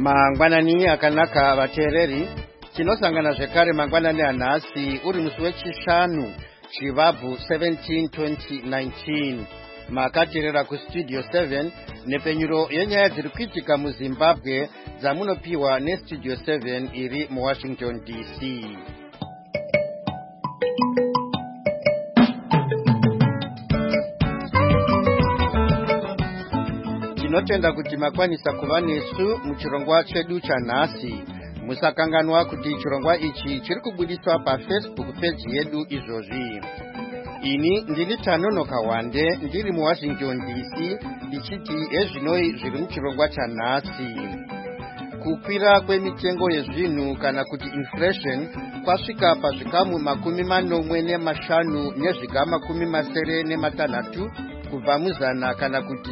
Mangwanani akanaka vateereri, tinosangana zvekare mangwanani anhasi uri musi wechishanu Chivabvu 17 2019. Makateerera kustudio 7 nepenyuro yenyaya dziri kuitika muZimbabwe dzamunopiwa nestudio 7 iri muWashington DC. Tinotenda kuti makwanisa kuva nesu muchirongwa chedu chanhasi. Musakanganwa kuti chirongwa ichi chiri kubudiswa paFacebook page yedu izvozvi. Ini ndini Tanonoka Wande ndiri muWashington DC ndichiti ezvinoi zviri muchirongwa chanhasi. Kukwira kwemitengo yezvinhu kana kuti inflation kwasvika pazvikamu 45 nezviga 6 kubva muzana kana kuti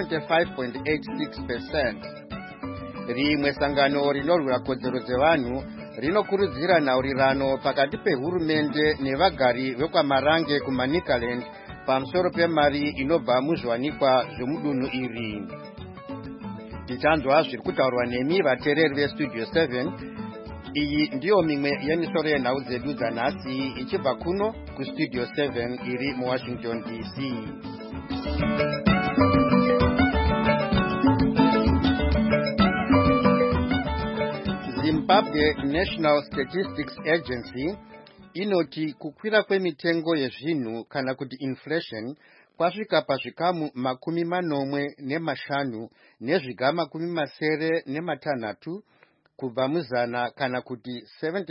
75.86%. Rimwe sangano rinorwira kodzero dzevanhu rinokurudzira nhaurirano pakati pehurumende nevagari vekwaMarange kuManicaland pamusoro pemari inobva muzviwanikwa zvemudunhu iri. Tichanzwa zviri kutaurwa nemi vateereri vestudio 7. Iyi ndiyo mimwe yemisoro yenhau dzedu dzanhasi ichibva kuno kustudio 7 iri muWashington DC. Zimbabwe National Statistics Agency inoti kukwira kwemitengo yezvinhu kana kuti inflation kwasvika pazvikamu 45 nezviga 6 kubva muzana kana kuti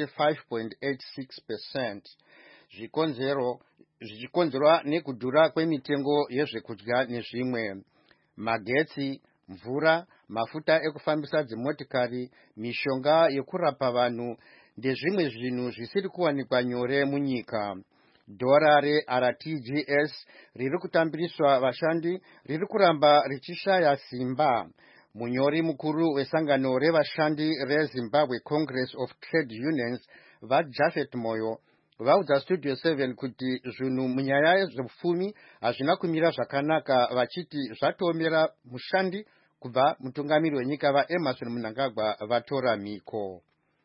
75.86%. Zvichikonzerwa nekudhura kwemitengo yezvekudya nezvimwe. Magetsi, mvura, mafuta ekufambisa dzimotikari, mishonga yekurapa vanhu ndezvimwe zvinhu zvisiri kuwanikwa nyore munyika. Dhora reRTGS riri kutambiriswa vashandi riri kuramba richishaya simba. Munyori mukuru wesangano revashandi reZimbabwe Congress of Trade Unions vaJafet Moyo vaudza studio 7 kuti zvinhu munyaya yezvepfumi hazvina kumira zvakanaka, vachiti zvatoomera mushandi kubva mutungamiri wenyika vaEmmerson Mnangagwa vatora mhiko.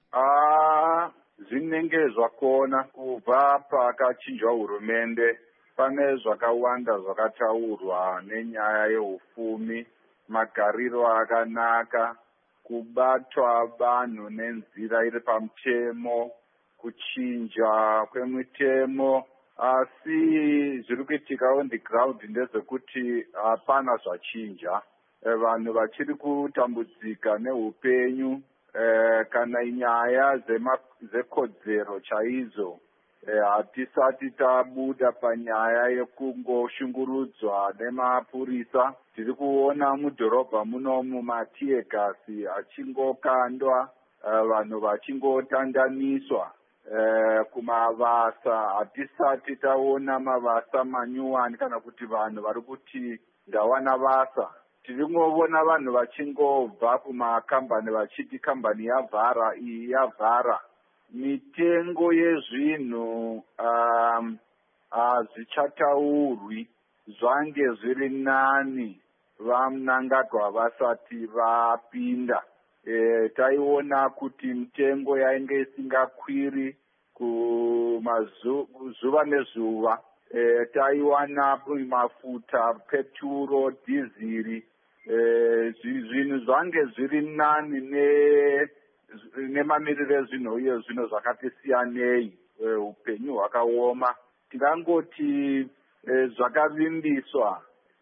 Zvinenge zvakona kubva pakachinjwa hurumende. Pane zvakawanda zvakataurwa nenyaya yeupfumi, magariro akanaka, kubatwa vanhu nenzira iri pamutemo, kuchinja kwemitemo, asi zviri kuitika on the ground ndezvekuti hapana zvachinja. Vanhu vachiri kutambudzika neupenyu, kana inyaya dzekodzero chaidzo. Hatisati tabuda panyaya yekungoshungurudzwa nemapurisa. Tiri kuona mudhorobha munomu matiegasi achingokandwa, vanhu vachingotandaniswa. Kumabasa hatisati taona mabasa manyuwani kana kuti vanhu vari kuti ndawana basa. Tiri kungova vanhu vachingobva kumakambani vachiti kambani yavhara, iyi yavhara. Mitengo yezvinhu hazvichataurwi, zvange zviri nani vaMnangagwa vasati vapinda. Taiona kuti mitengo yainge isingakwiri zuva nezuva. Taiwana mafuta, peturo, dhiziri. Zvinhu zvange zviri nani nemamiriro ezvinhu uye zvinhu zvakati siyanei, upenyu hwakaoma. Tingangoti zvakavimbiswa,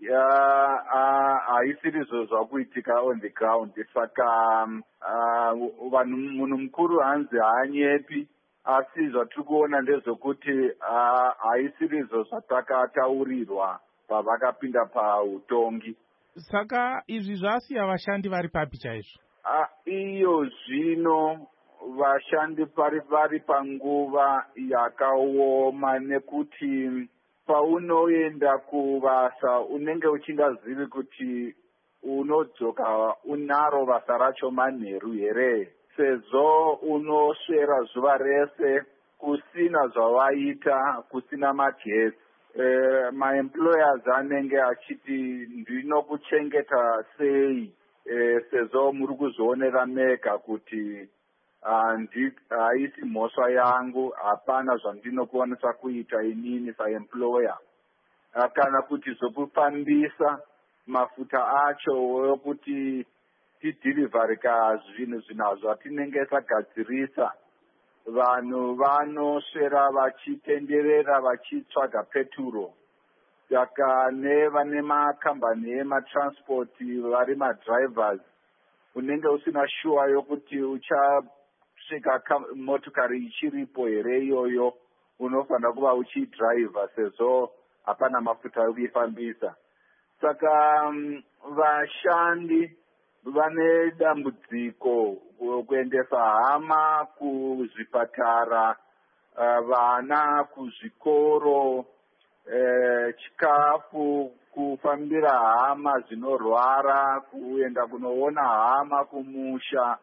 haisirizvo zvakuitika on the ground. Saka munhu mukuru hanzi haanyepi, asi zvatiri kuona ndezvekuti haisirizvo zvatakataurirwa pavakapinda pautongi. Saka izvi zvasiya vashandi vari papi chaizvo? Iyo zvino vashandi vari panguva yakaoma, nekuti paunoenda kuvasa unenge uchingazivi kuti unodzoka unaro basa racho manheru here, sezvo unoswera zuva rese kusina zvavaita, kusina magetsi. Maemployers anenge achiti ndinokuchengeta sei sezvo muri kuzvionera mega kuti haisi mhosva yangu, hapana zvandinokwanisa kuita inini saemployer. Kana kuti zvokufambisa mafuta acho yokuti tidhirivharika zvinhu zvinazvo atinenge tagadzirisa, vanhu vanoswera vachitenderera vachitsvaga peturo. Saka nevane makambani ematransport vari madrivers, unenge usina shuwa yokuti uchasvika motokari ichiripo here iyoyo, unofanira kuva uchidhiraivha sezvo hapana mafuta ekuifambisa. Saka vashandi vane dambudziko kuendesa hama kuzvipatara, vana kuzvikoro, chikafu, kufambira hama zvinorwara, kuenda kunoona hama kumusha.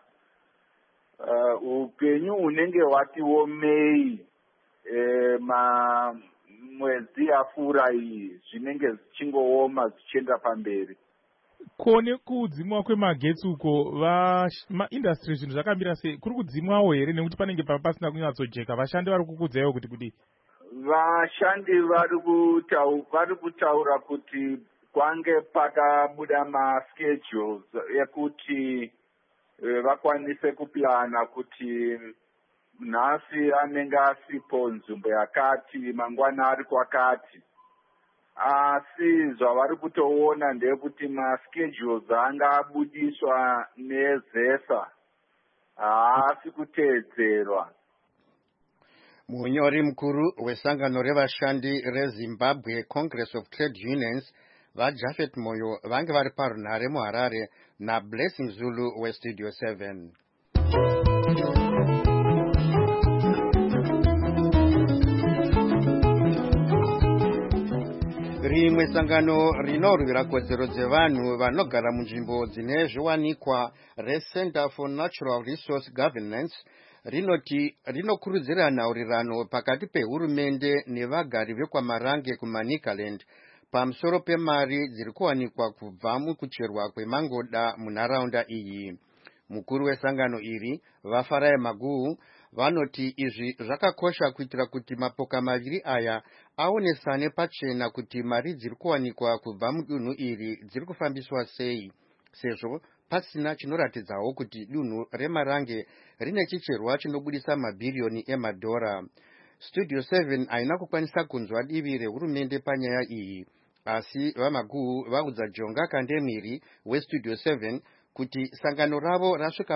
Upenyu unenge wati womei mwedzi yapfuura iyi, zvinenge zvichingooma zvichienda pamberi. Kone kudzimwa kwemagetsi uko maindustry zvinhu zvakamira sei? Kuri kudzimwawo here nekuti panenge pasina kunyatsojeka? Vashandi vari kukudzaiwo kuti vashandi vari kutaura kuti kwange pakabuda maschedules ekuti vakwanise kuplana kuti nhasi anenge asipo nzvimbo yakati, mangwana ari kwakati. Asi zvavari kutoona ndeyekuti maschedules anga abudiswa nezesa haasi kuteedzerwa. Munyori mukuru wesangano revashandi reZimbabwe Congress of Trade Unions vaJafet Moyo vange vari parunhare muHarare naBlessing Zulu weStudio 7. Rimwe sangano rinorwira kodzero dzevanhu vanogara munzvimbo dzine zviwanikwa reCenter for Natural Resource Governance rinoti rinokurudzira nhaurirano pakati pehurumende nevagari vekwaMarange kuManicaland pamusoro pemari dziri kuwanikwa kubva mukucherwa kwemangoda munharaunda iyi. Mukuru wesangano iri Vafarai Maguhu vanoti izvi zvakakosha kuitira kuti mapoka maviri aya aonesane pachena kuti mari dziri kuwanikwa kubva mudunhu iri dziri kufambiswa sei, sezvo pasina chinoratidzawo kuti dunhu reMarange rine chicherwa chinobudisa mabhiriyoni emadhora. Studio 7 haina kukwanisa kunzwa divi rehurumende panyaya iyi, asi vaMaguhu vaudza Jonga Kandemiri weStudio 7 kuti sangano ravo rasvika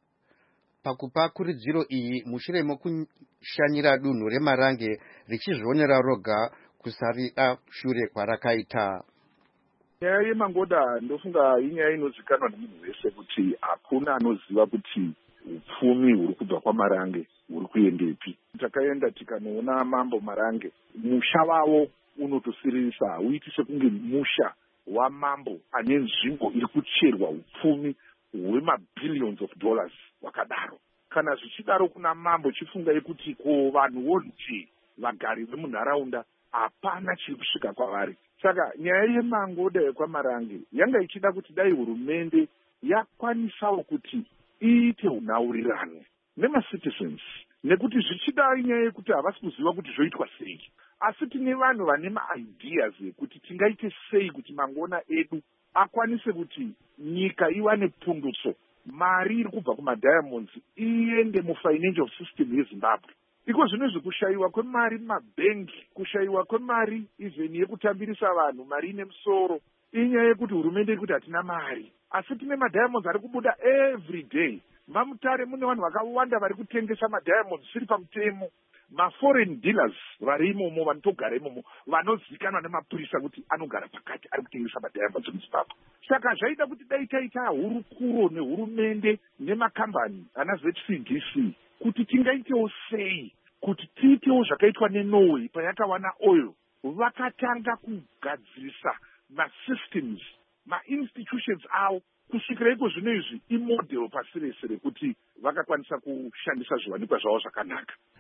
pakupa kurudziro iyi mushure mokushanyira dunhu reMarange richizvionera roga kusarira shure kwarakaita. Nyaya yemangoda ndofunga inyaya inozikanwa nemunhu wese kuti hakuna anoziva kuti upfumi huri kubva kwaMarange huri kuendepi. Takaenda tikanoona mambo Marange, musha wavo unotosiririsa, hauiti sekunge musha wamambo ane nzvimbo iri kucherwa upfumi hwemabhillions of dollars wakadaro. Kana zvichidaro kuna mambo chifungai kuti ko vanhuwo nje vagari vemunharaunda hapana chiri kusvika kwavari. Saka nyaya yemangoda yekwaMarange yanga ichida kuti dai hurumende yakwanisawo kuti iite unhaurirano nemacitizens, nekuti zvichida inyaya yekuti havasi kuziva kuti zvoitwa sei. Asi tine vanhu vane maideas ekuti tingaite sei kuti mangona edu akwanise kuti nyika iwane pundutso, mari iri kubva kumadiamonds iende mufinancial system yeZimbabwe. Iko zvinezvi kushayiwa kwemari mumabhengi, kushayiwa kwemari even yekutambirisa vanhu, mari ine musoro, inyaya yekuti hurumende iri kuti hatina mari. Asi tine madiamonds ari kubuda every day. Mamutare mune vanhu vakawanda vari kutengesa madiamonds zviri pamutemo. Ma-foreign dealers vari imomo, vanotogara imomo, vanozikanwa nemapurisa kuti anogara pakati ari kutengesa madiamonds muZimbabwe. Saka zvaida kuti dai taita hurukuro nehurumende nemakambani ana ZCDC kuti tingaitewo sei kuti tiitewo zvakaitwa neNorway payakawana oil. Vakatanga kugadzirisa masystems, ma-institutions avo kusvikira iko zvino izvi imodel pasi rese rekuti vakakwanisa kushandisa zviwanikwa zvavo zvakanaka.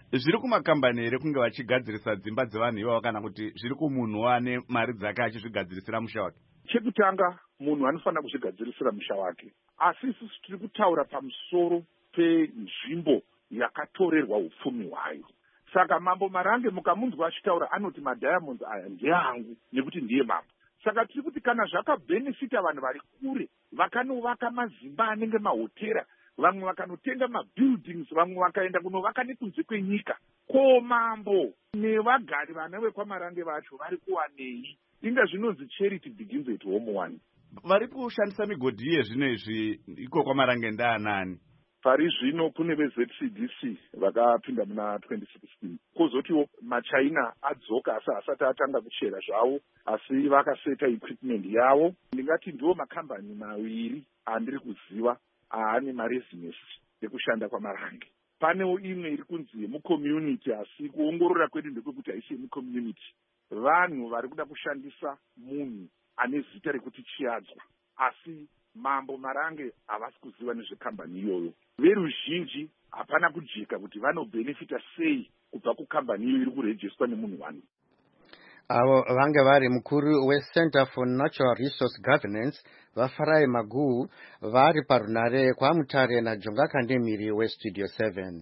zviri kumakambani here kunge vachigadzirisa dzimba dzevanhu ivavo kana kuti zviri kumunhu wane mari dzake achizvigadzirisira musha wake? Chekutanga munhu anofanira kuzvigadzirisira musha wake, asi isusu tiri kutaura pamusoro penzvimbo yakatorerwa upfumi hwayo. Saka Mambo Marange mukamunzwa achitaura anoti madiamonds aya ndeangu nekuti ndiye mambo. Saka tiri kuti kana zvakabhenefita vanhu vari kure vakanovaka mazimba anenge mahotera, vamwe vakanotenga mabuildings, vamwe vakaenda kunovaka nekunze kwenyika, ko mambo nevagari vana vekwaMarange vacho vari kuwanei? Inga zvinonzi charity begins at home one. Vari kushandisa migodhi yezvino izvi iko kwaMarange ndaanani? Pari zvino kune veZCDC vakapinda muna 2016. Kozotiwo maChina adzoka asi asati atanga kuchera zvavo, asi vakaseta equipment yavo. Ndingati ndiwo makambani maviri andiri kuziva aane marezinesi ekushanda kwaMarange. Panewo imwe iri kunzi yemucommunity, asi kuongorora kwedu ndekuti haisi yemucommunity. Vanhu vari kuda kushandisa munhu ane zita rekuti Chiadzwa, asi Mambo Marange havasi kuziva nezvekambani iyoyo. Veruzhinji hapana kujeka kuti vanobhenefita sei kubva kukambani iyo iri kurejiswa nemunhu wani. Avo vange vari mukuru weCenter for Natural Resource Governance vaFarai Magu vari parunare kwaMutare naJonga Kandemiri weStudio 7.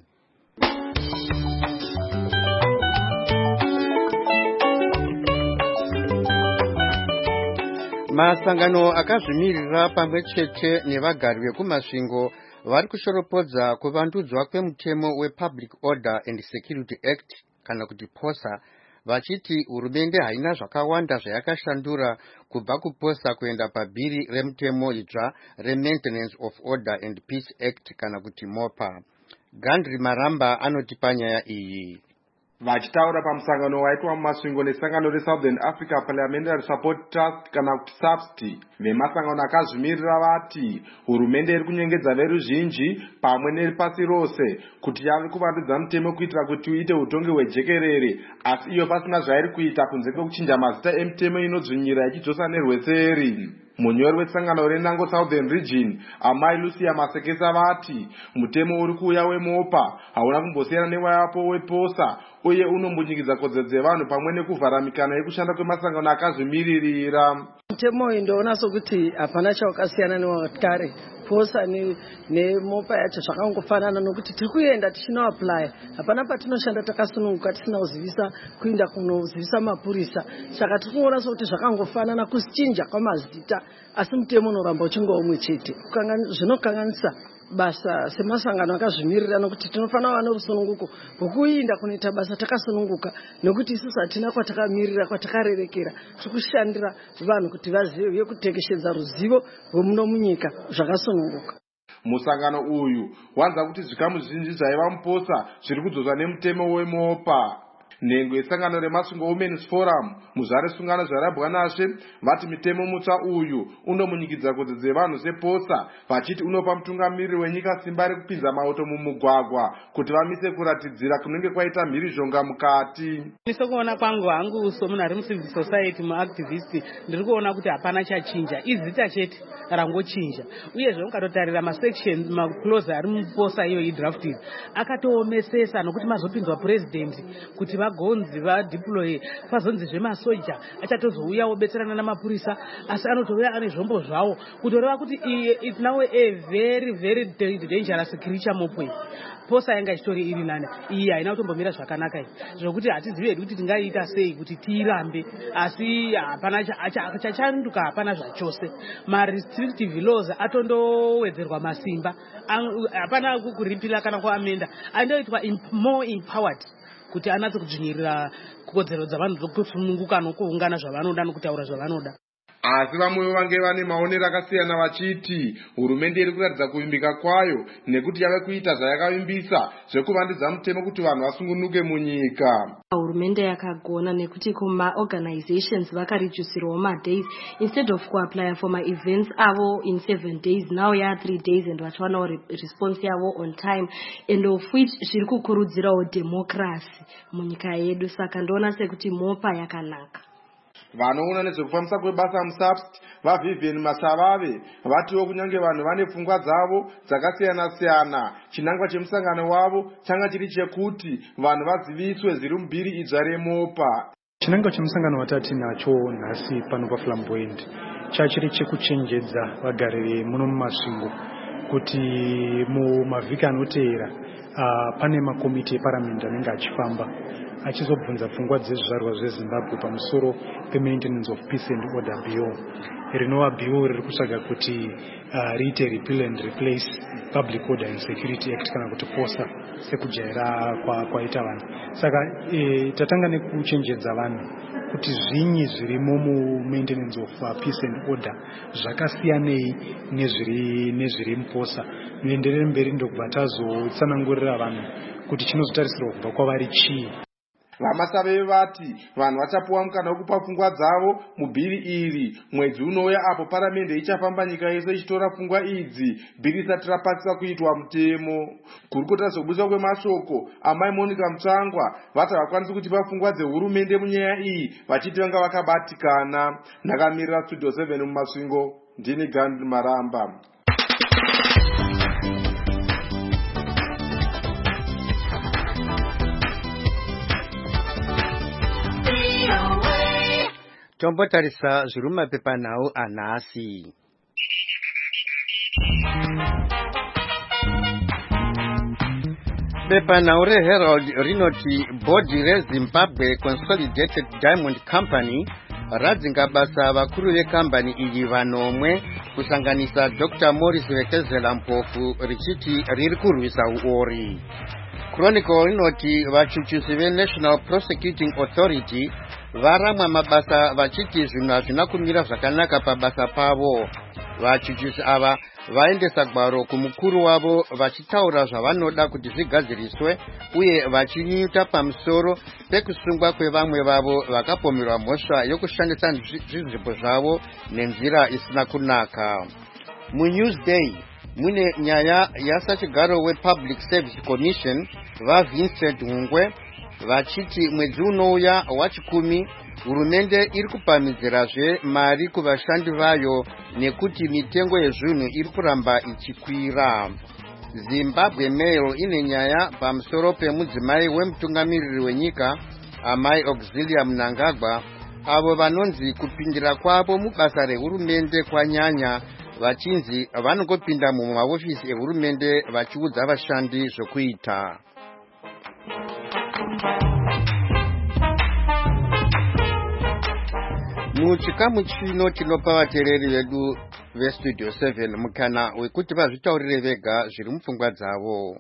Masangano akazvimirira pamwe chete nevagari vekumasvingo vari kushoropodza kuvandudzwa kwemutemo wePublic Order and Security Act kana kuti POSA, vachiti hurumende haina zvakawanda zvayakashandura kubva kuPOSA kuenda pabhiri remutemo idzva reMaintenance of Order and Peace Act kana kuti MOPA. Gandri Maramba anoti panyaya iyi. Vachitaura pamusangano waitwa mumasvingo nesangano reSouthern Africa Parliamentary Support Trust kana kuti SAPST, vemasangano akazvimirira vati hurumende iri kunyengedza veruzhinji pamwe nepasi rose kuti yave kuvandudza mutemo kuitira kuti uite utongi hwejekerere, asi iyo pasina zvairi kuita kunze kwekuchinja mazita emutemo inodzvinyira ichidzosa nerweseri. Munyori wesangano reNango Southern Region, Amai Lucia Masekesa vati mutemo uri kuuya weMOPA hauna kumbosiyana newayapo wePOSA uye unombunyikidza kodzero dzevanhu pamwe nekuvhara mikana yekushanda kwemasangano akazvimiririra. Mutemo uyu ndoona sokuti hapana chawakasiyana newakare. POSA neMOPA yacho zvakangofanana nokuti tiri kuenda tichinoapply, hapana patinoshanda takasununguka tisina kuzivisa kuinda kunozivisa mapurisa. Saka tiri kuona sokuti zvakangofanana kuchinja kwamazita, asi mutemo unoramba uchinge umwe chete. Zvinokanganisa basa semasangano akazvimirira nokuti tinofanira kuva nerusununguko rwokuinda kunoita basa takasununguka, nokuti isusu hatina kwatakamirira kwatakarerekera. Tiri kushandira vanhu kuti vazive uye kutekeshedza ruzivo rwemuno munyika zvakasununguka. Musangano uyu wanza kuti zvikamu zvinji zvaiva muPOSA zviri kudzoswa nemutemo weMOPA. Nhengo yesangano reMasvingo Women's Forum muzvare sungano zvarabwa nashe vati mitemo mutsva uyu unomunyikidza kodzero dzevanhu sePOSA, vachiti unopa mutungamiriri wenyika simba rekupinza mauto mumugwagwa kuti vamise kuratidzira kunenge kwaita mhirizhonga mukati. Nesokuona kwangu hangu somunhu ari mucivil society muactivist, ndiri kuona kuti hapana chachinja, izita chete rangochinja. Uyezve ukatotarira masection maclose ari muPOSA iyo idrafted akatoomesesa nokuti mazopinzwa president kuti vagonzi vadeploy pazonzi zvemasoja achatozouya obetserana namapurisa, asi anotouya ane zvombo zvavo kutoreva kuti it's now a very very dangerous creature mopwe. POSA yanga ichitori iri nani, iyi haina kutombomira zvakanaka iyi, zvokuti hatizivi hedu kuti tingaiita sei kuti tiirambe, asi hapana chachanduka, hapana zvachose. Restrictive laws atondowedzerwa masimba, hapana kuripira kana kuamenda, andoitwa more empowered kuti anatse kudzvinyirira kodzero dzavanhu dzokusununguka nokuungana zvavanoda nokutaura zvavanoda. Asi vamwe vange vane maonero akasiyana vachiti hurumende iri kuratidza kuvimbika kwayo nekuti yave kuita zvayakavimbisa zvekuvandudza mutemo kuti vanhu vasungunuke munyika. Hurumende yakagona nekuti kuma-organizations vakareducirwa ma-days instead of kuapply for ma-events avo in 7 days, now ya 3 days and vachiwanawo response yavo on time, and of which zviri kukurudzirawo democracy munyika yedu. Saka ndoona sekuti MOPA yakanaka. Vanoona nezvekufambisa kwebasa muSAPST vaVivian Masavave vatiwo kunyange vanhu vane pfungwa dzavo dzakasiyana-siyana, chinangwa chemusangano wavo changa chiri chekuti vanhu vaziviswe zviri mubhiri idzva reMopa. Chinangwa chemusangano watati nacho nhasi pano paFlamboyant chachiri chekuchenjedza vagari muno mumasvingo kuti mumavhiki anoteera pane makomiti eparamende anenge achifamba achizobvunza pfungwa dzezvizvarwa zveZimbabwe pamusoro peMaintenance of Peace and Order Bill, rinova bill riri kutsvaga kuti riite repeal and replace Public Order and Security Act kana kuti POSA sekujaira kwaita vanhu. Saka tatanga nekuchenjedza vanhu kuti zvinyi zvirimo mu-maintenance of peace and order zvakasiyanei nezviri muPOSA. Muenderere mberi ndokubva tazotsanangurira vanhu kuti chinozotarisirwa kubva kwavari chii. Vamasave vati vanhu vachapuwa mukana wekupa pfungwa dzavo mubhiri iri mwedzi unouya apo paramende ichafamba nyika yese ichitora pfungwa idzi bhiri isati rapasisa kuitwa mutemo. Kurukota zvekubudiswa kwemashoko amai Monica Mutsvangwa vati havakwanisi kutipa pfungwa dzehurumende munyaya iyi vachiti vanga vakabatikana. Ndakamirira Studio 7 mumasvingo, ndini Gandhi Maramba. Tombotarisa zviri mumapepanhau anhasi. Pepanhau reHerald rinoti bhodhi reZimbabwe Consolidated Diamond Company radzinga basa vakuru vekambani iyi vanomwe kusanganisa Dr. Morris Vekezela Mpofu richiti riri kurwisa uori. Chronicle rinoti vachuchusi veNational Prosecuting Authority varamwa mabasa vachiti zvinhu hazvina kumira zvakanaka pabasa pavo. Vachuchusi ava vaendesa gwaro kumukuru wavo vachitaura zvavanoda kuti zvigadziriswe uye vachinyuta pamusoro pekusungwa kwevamwe vavo vakapomerwa mhosva yokushandisa zvinzvimbo zvavo nenzira isina kunaka. MuNewsday mune nyaya yasachigaro wePublic Service Commission vaVincent Hungwe vachiti mwedzi unouya wachikumi hurumende iri kupamhidzirazve mari kuvashandi vayo nekuti mitengo yezvinhu iri kuramba ichikwira. Zimbabwe Mail ine nyaya pamusoro pemudzimai wemutungamiriri wenyika amai Auxilia Mnangagwa avo vanonzi kupindira kwavo mubasa rehurumende kwanyanya, vachinzi vanongopinda mumahofisi ehurumende vachiudza vashandi zvokuita. Muchikamu chino tinopa vateereri vedu veStudio 7 mukana wekuti vazvitaurire vega zviri mupfungwa dzavo.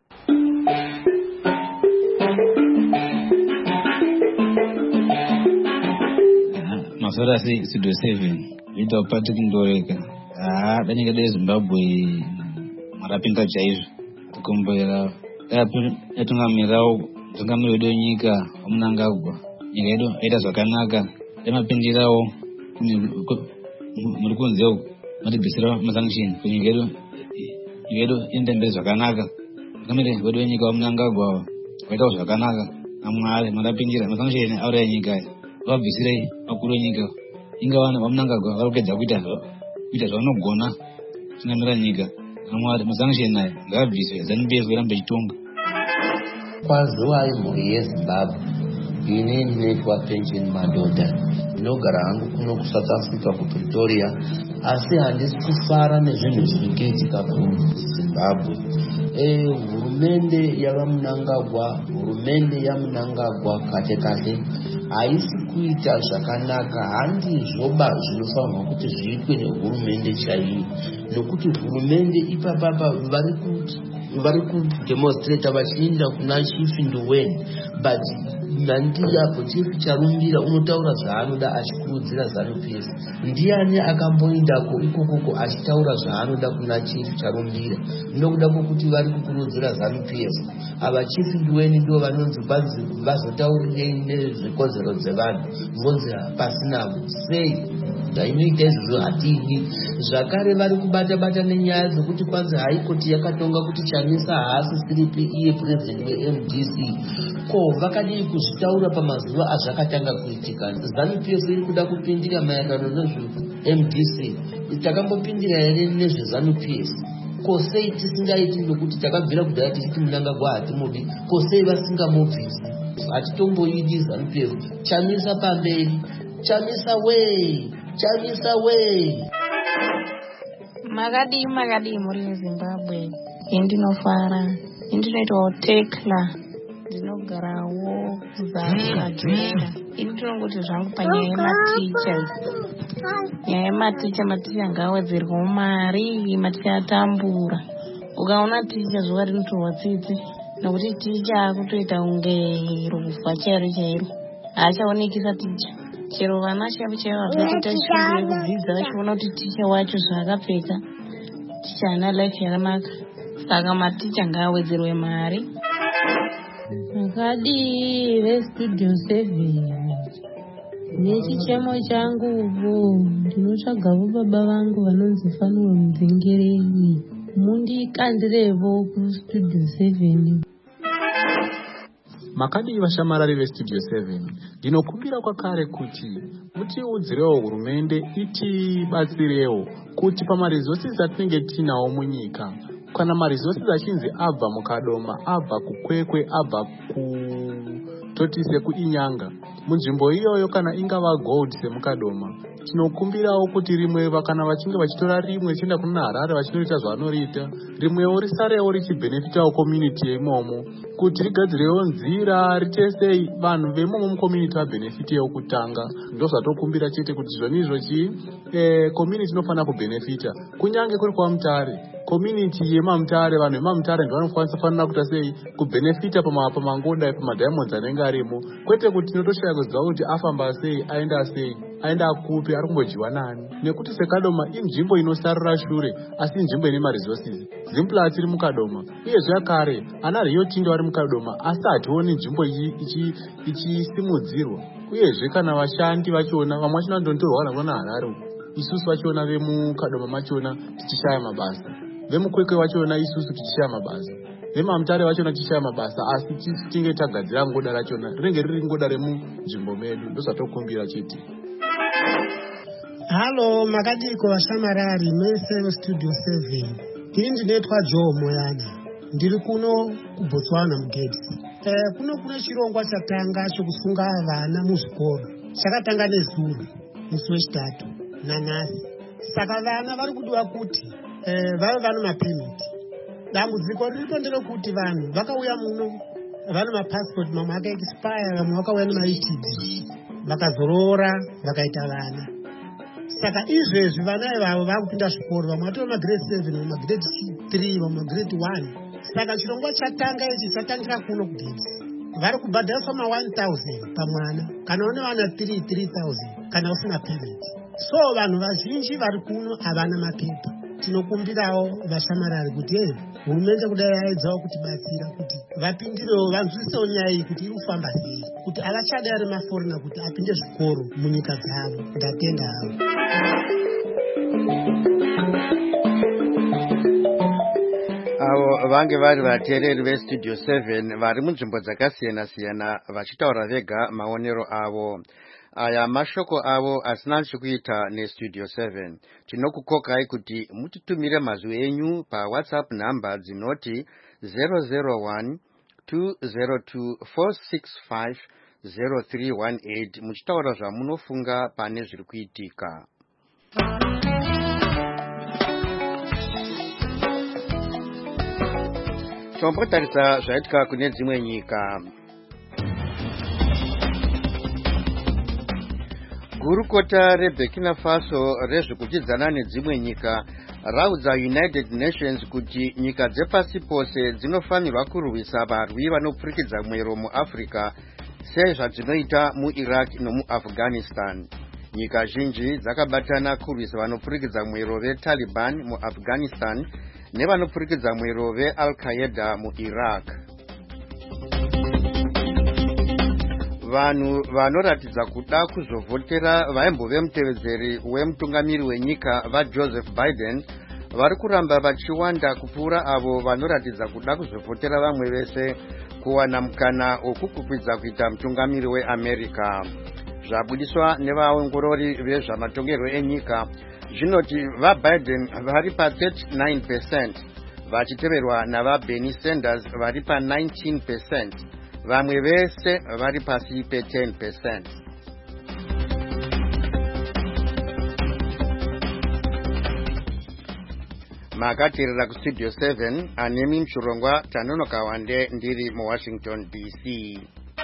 Masora Studio 7 ita Patrick Ndoreka danyika deZimbabwe marapinda chaizvo kumbera yatungamirira wedu nyika Mnangagwa nyika yedu aita zvakanaka yamapindirawo muri kunzewo matibvisira masanction kunyika yedu indembere zvakanaka kamere wedu wenyika Mnangagwa waitawo zvakanaka amwari marapindira masanction aura yenyika vabvisirei vakuru venyika inga vana vaMnangagwa vari kuedza kuita zvavanogona chinamira nyika amwari masanction naye ngabviswe ZANU-PF irambe ichitonga. Kwaziwai mhuri yeZimbabwe ini ndinoitwa Pension Madhodha, ndinogara hangu kuno kuSouth Africa kuPretoria, asi handisi kufara nezvinhu zviri kuitika kuZimbabwe. Hurumende yaMnangagwa kate haisi kuita zvakanaka, handizvoba zvinofanirwa kuti zviitwe nehurumende chaiyo, nokuti hurumende ipapapa vari kudemonstrata vachienda kuna Chief Nduweni, but nandiyapo Chief Charumbira unotaura zvaanoda achikurudzira ZANU-PF. Ndiani akamboendako ikokoko achitaura zvaanoda kuna Chief Charumbira? Ndokuda kwokuti vari kukurudzira ZANU-PF. Ava Chief Nduweni ndo vanonzi vazotaurirei nezvekodzero dzevanhu, vonzi pasina sei inoita izvozvo hatidi. Zvakare vari kubata nenyaya dzekuti kwanzi haikoti yakatonga kuti Chamisa haasisiripi iye president weMDC. ko vakadii kuzvitaura pamazuva azvakatanga kuitika. ZANU-PF iri kuda kupindira maererano nezve-MDC. Takambopindira here nezve-ZANU-PF? Ko sei tisingaiti nokuti takabvira kudhaya tichiti Mnangagwa hatimudi? Ko sei vasingamubvisi? Hatitomboidi ZANU-PF. Chamisa pamberi, chamisa wei, chamisa wei. Makadii muri muZimbabwe. Indinofara, indinoitawo tekla, ndinogarawo kuZaNu-PF. Indinongoti zvangu panyaya yematichers. Nyaya yematicha ngawedzerwawo mari, maticha atambura. Ukaona ticha zuva rinotorwa tsitsi, nokuti ticha akutoita unge rukufa chairo. Haachaonekisa ticha. Chero vana chaivo vanoita shungu yekudzidza vachiona kuti ticha wacho zvaakapfeka. Ticha haana life yakanaka. Saka maticha ngawedzerwe mari. Makadii veStudio 7. Nechichemo changu ndinotsvagawo baba vangu vanonzi Fanuel Mudzengereni. Mundikandirevo kuStudio 7. Makadii vashamarari veStudio 7, ndinokumbira kwakare kuti mutiudzirewo hurumende itibatsirewo kuti pamaresources atinenge tinawo munyika, kana maresources achinzi abva mukadoma, abva kukwekwe, abva toti sekuinyanga, munzvimbo iyoyo kana ingava gold semukadoma, tinokumbirawo kuti rimwe kana vachinge vachitora rimwe chienda kuna Harare vachinoita zvavanoriita, rimwewo risarewo richibhenefitawo community yeimomo, kuti rigadzirewo nzira ritesei vanhu veimomo mucommunity vabhenefitewo kutanga. Ndozvatokumbira chete kuti zvonizvo community inofana kubhenefita, kunyange kuri kwaMutare, community yemaMutare, vanhu vemaMutare ndivanofanira kuita sei kubhenefita pamangoda pamadiamonds anenge arimo, kwete kuti tinotoshaya kuziva kuti afamba sei, aenda kupi, ari kumbojiwa nani, nekuti sekadoma inzvimbo inosarira shure asi inzvimbo ine maresources. Zimpla tiri mukadoma, uyezve akare ana Rio Tinto vari mukadoma, asi hationi nzvimbo ichisimudzirwa. Uyezve kana vashandi vachiona, vamwe vachona ndontorwa vanavona Harare, isusu vachiona vemukadoma machona tichishaya mabasa, vemukwekwe vachiona isusu tichishaya mabasa, vemaMutare vachiona tichishaya mabasa, asi tinge tagadzira ngoda rachona rinenge riri ngoda remunzvimbo medu. Ndozvatokumbira chete. Halo, makadiko vashamarari mese veStudio 7. Tiri ndinoitwa Joe Moyana. Ndiri kuno kuBotswana mugedzi. Kuno chirongwa chatanga chokusunga vana muzvikoro. Chakatanga nezuro musi wechitatu nanhasi. Saka vana vari kudiwa kuti vave vane mapemiti. Dambudziko riripo nderekuti vanhu vakauya muno vane mapasipoti, mamwe akaexpire, vamwe vakauya nemaETD, vakazorora vakaita vana. Saka izvezvi vana ivavo vakupinda zvikoro, vamwe vatori magrade 7, vamwe magrade 3, vamwe magrade 1. Saka chirongwa chatanga ichi chatangira kuno kugedzi. Vari kubhadhariswa ma1000 pamwana, kana une vana 3000 kana usina pemiti. So vanhu vazhinji vari kuno havana mapepa. Tinokumbirawo vashamarari kuti hurumende kudai yaedzawo kutibatsira kuti vapindirewo vanzwisewo nyaya iyi kuti iri kufamba sei, kuti havachada ere maforina kuti apinde zvikoro munyika dzavo. Ndatenda havo. Avo vange vari vateereri veStudio 7 vari munzvimbo dzakasiyana-siyana vachitaura vega maonero avo. Aya mashoko avo asina chekuita neStudio 7. Tinokukokai kuti mutitumire mazwi enyu paWhatsApp namba dzinoti 001 202 465 0318 muchitaura zvamunofunga pane zviri kuitika. Tombotarisa zvaitika kune dzimwe nyika. Gurukota reBurkina Faso rezvekuchidzana nedzimwe nyika raudza United Nations kuti nyika dzepasi pose dzinofanirwa kurwisa varwi vanopfurikidza mwero muAfrica sezvadzinoita muIraq nomuAfghanistan. Nyika zhinji dzakabatana kurwisa vanopfurikidza mwero veTaliban muAfghanistan nevanopfurikidza mwero veAl-Qaeda muIraq. Vanhu vanoratidza kuda kuzovhotera vaimbove mutevedzeri wemutungamiri wenyika vaJoseph Biden vari kuramba vachiwanda kupfuura avo vanoratidza kuda kuzovhotera vamwe vese kuwana mukana wokukwidza kuita mutungamiri weAmerica. Zvabudiswa nevaongorori vezvamatongerwo enyika zvinoti vaBiden vari pa39%, vachiteverwa navaBernie Sanders vari pa19%, vamwe vese vari pasi pe10%. Makateerera kustudio 7 anemi mchurongwa Tanonoka Wande ndiri muWashington DC.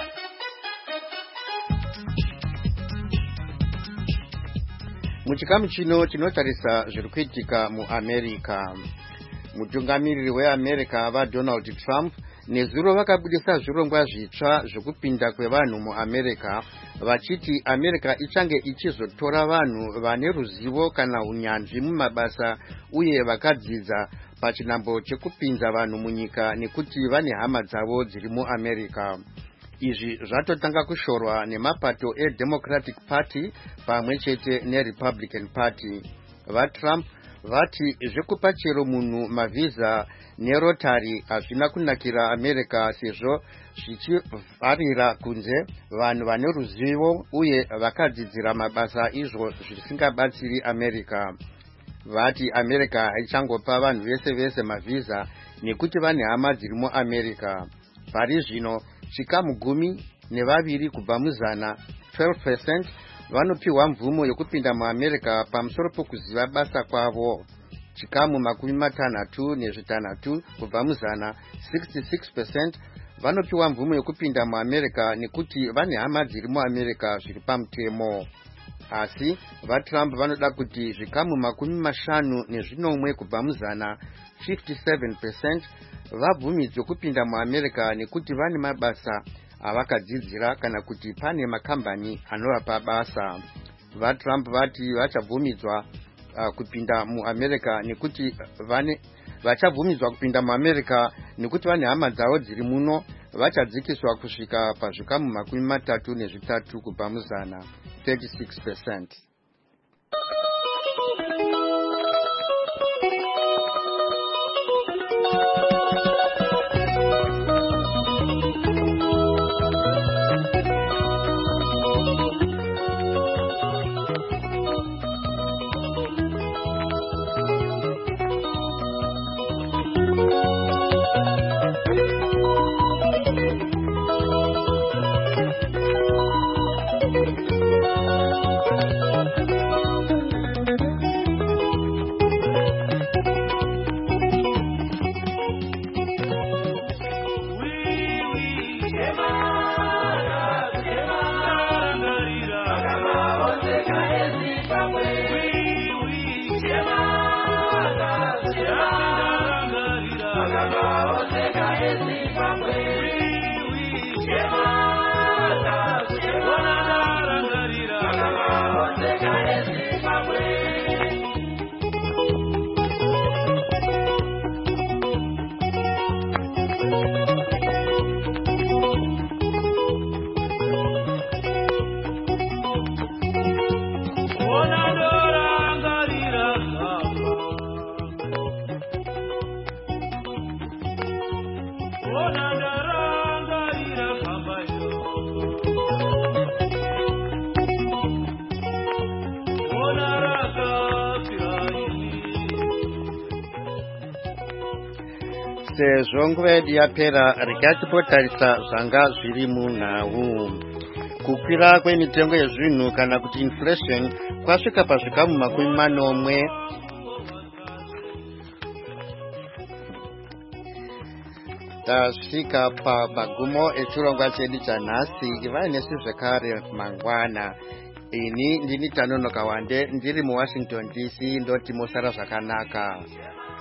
Muchikamu chino chinotarisa zviri kuitika muAmerica. Mutungamiriri weAmerica vaDonald Trump nezuro vakabudisa zvirongwa zvitsva zvekupinda kwevanhu muAmerica vachiti America ichange ichizotora vanhu vane ruzivo kana unyanzvi mumabasa uye vakadzidza pachinambo chekupinza vanhu munyika nekuti vane hama dzavo dziri muAmerica. Izvi zvatotanga kushorwa nemapato eDemocratic Party pamwe chete neRepublican Party. VaTrump vati zvekupa chero munhu mavhiza nerotari hazvina kunakira America sezvo zvichivharira kunze vanhu vane ruzivo uye vakadzidzira mabasa izvo zvisingabatsiri America. Vati America haichangopa vanhu vese mavhiza nekuti vane hama dziri muAmerica. Pari zvino chikamu 12 kubva muzana 12% vanopiwa mvumo yokupinda muAmerica pamusoro pokuziva basa kwavo. Chikamu 56 kubva muzana 66% vanopiwa mvumo yokupinda muAmerica nekuti vane hama dziri muAmerica zviri pamutemo. Asi vaTrump vanoda kuti zvikamu 50 kubva muzana 57% vabvumidzwe kupinda muAmerica nekuti vane mabasa avakadzidzira kana kuti pane makambani anovapa basa. VaTrump vati vachabvumidzwa kupinda muAmerica nekuti vachabvumidzwa kupinda muAmerica nekuti vane hama dzavo dziri muno vachadzikiswa kusvika pazvikamu 33 kubva muzana 36%. Sezvo nguva yedu yapera, regai tipotarisa zvanga zviri munhau. Kukwira kwemitengo yezvinhu kana kuti inflation kwasvika pazvikamu 40. Tasvika pamagumo echirongwa chedu chanhasi. Ivai nesu zvekare mangwana. Ini ndini Tanonoka Wande ndiri muWashington DC, ndoti mosara zvakanaka.